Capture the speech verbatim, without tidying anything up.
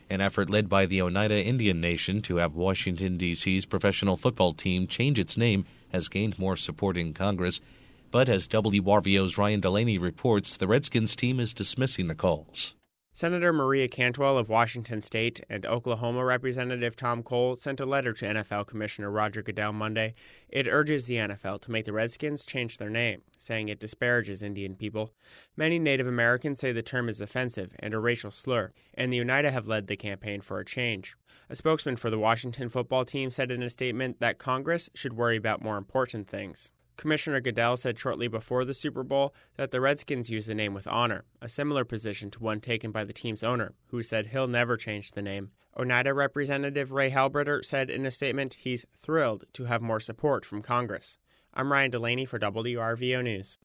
An effort led by the Oneida Indian Nation to have Washington, D C's professional football team change its name has gained more support in Congress. But as W R V O's Ryan Delaney reports, the Redskins team is dismissing the calls. Senator Maria Cantwell of Washington State and Oklahoma Representative Tom Cole sent a letter to N F L Commissioner Roger Goodell Monday. It urges the N F L to make the Redskins change their name, saying it disparages Indian people. Many Native Americans say the term is offensive and a racial slur, and the Oneida have led the campaign for a change. A spokesman for the Washington football team said in a statement that Congress should worry about more important things. Commissioner Goodell said shortly before the Super Bowl that the Redskins use the name with honor, a similar position to one taken by the team's owner, who said he'll never change the name. Oneida Representative Ray Halbritter said in a statement he's thrilled to have more support from Congress. I'm Ryan Delaney for W R V O News.